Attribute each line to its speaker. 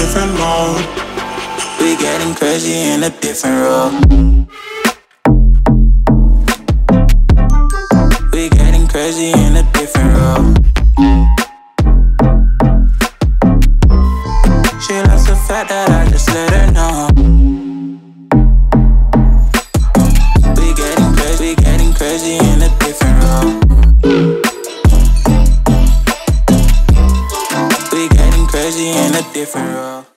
Speaker 1: different mode. We getting crazy in a different role. We getting crazy in a different role. She likes the fact that I just let her know. We getting crazy in a different role.